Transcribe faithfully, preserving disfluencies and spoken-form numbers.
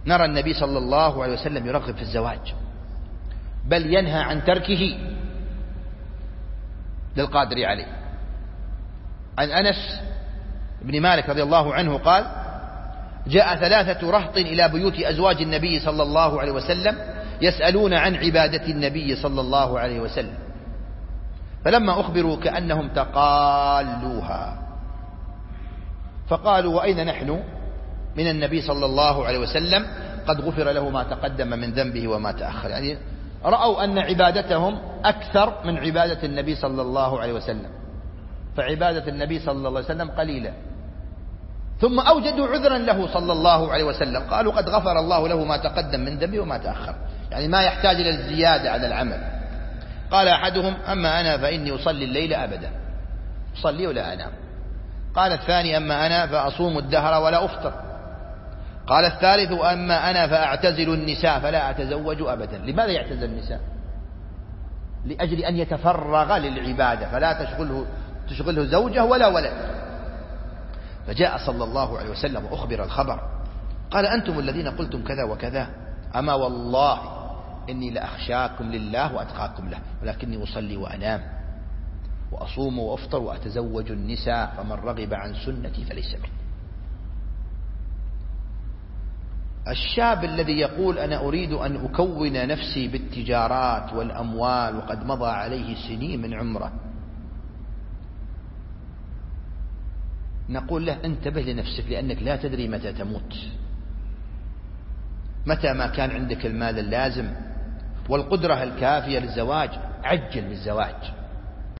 نرى النبي صلى الله عليه وسلم يرغب في الزواج، بل ينهى عن تركه للقادر عليه. عن أنس بن مالك رضي الله عنه قال: جاء ثلاثة رهط إلى بيوت أزواج النبي صلى الله عليه وسلم يسألون عن عبادة النبي صلى الله عليه وسلم، فلما أخبروا كأنهم تقالوها، فقالوا: وأين نحن من النبي صلى الله عليه وسلم؟ قد غفر له ما تقدم من ذنبه وما تأخر. يعني رأوا أن عبادتهم أكثر من عبادة النبي صلى الله عليه وسلم، فعبادة النبي صلى الله عليه وسلم قليلة. ثم أوجدوا عذرا له صلى الله عليه وسلم، قالوا: قد غفر الله له ما تقدم من ذنبه وما تأخر، يعني ما يحتاج إلى الزيادة على العمل. قال أحدهم: أما أنا فإني أصلي الليل أبدا، أصلي ولا أنام. قال الثاني: أما أنا فأصوم الدهر ولا أفطر. قال الثالث: أما أنا فأعتزل النساء فلا أتزوج أبدا. لماذا يعتزل النساء؟ لأجل أن يتفرغ للعبادة، فلا تشغله, تشغله زوجه ولا ولد. فجاء صلى الله عليه وسلم وأخبر الخبر، قال: أنتم الذين قلتم كذا وكذا، أما والله إني لأخشاكم لله وأتقاكم له، ولكني أصلي وأنام وأصوم وأفطر وأتزوج النساء، فمن رغب عن سنتي فليس مني. الشاب الذي يقول: أنا أريد أن أكون نفسي بالتجارات والأموال وقد مضى عليه سنين من عمره، نقول له: انتبه لنفسك، لأنك لا تدري متى تموت. متى ما كان عندك المال اللازم والقدرة الكافية للزواج عجل بالزواج.